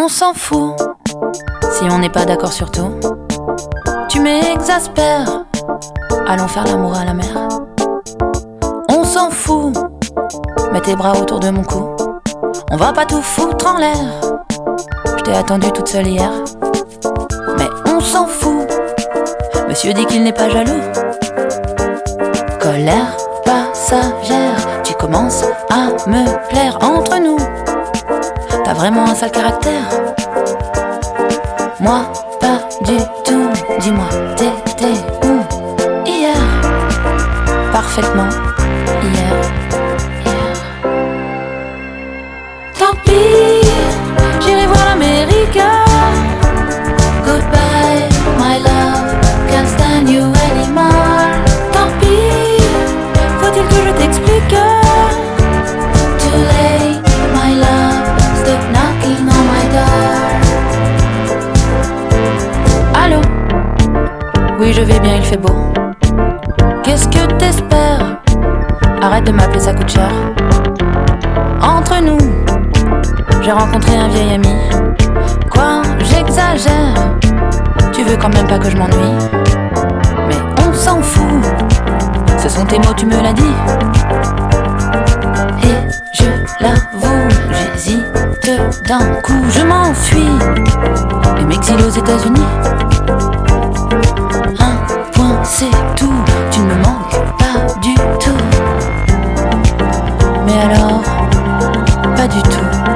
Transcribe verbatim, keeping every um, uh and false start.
On s'en fout si on n'est pas d'accord sur tout. Tu m'exaspères, allons faire l'amour à la mer. On s'en fout, mets tes bras autour de mon cou. On va pas tout foutre en l'air. Je t'ai attendu toute seule hier. Mais on s'en fout, monsieur dit qu'il n'est pas jaloux. Colère passagère, tu commences à me plaire. Entre nous, t'as vraiment un sale caractère. Moi, pas du tout. Dis-moi, t'étais où hier? Parfaitement, hier, hier. Tant pis, j'irai voir l'Amérique. Goodbye, my love, can't stand you anymore. Tant pis, faut-il que je t'explique? Too late, my love, stop knocking on my door. Allô? Oui, je vais bien, il fait beau. Qu'est-ce que t'espères? Arrête de m'appeler, ça coûte cher. Entre nous, j'ai rencontré un vieil ami. Quoi, j'exagère? Tu veux quand même pas que je m'ennuie? Mais on s'en fout, ce sont tes mots, tu me l'as dit. Et je l'avoue, j'hésite d'un coup, je m'enfuis et m'exile aux États-Unis. Un point, c'est tout, tu ne me manques pas du tout. Mais alors, pas du tout.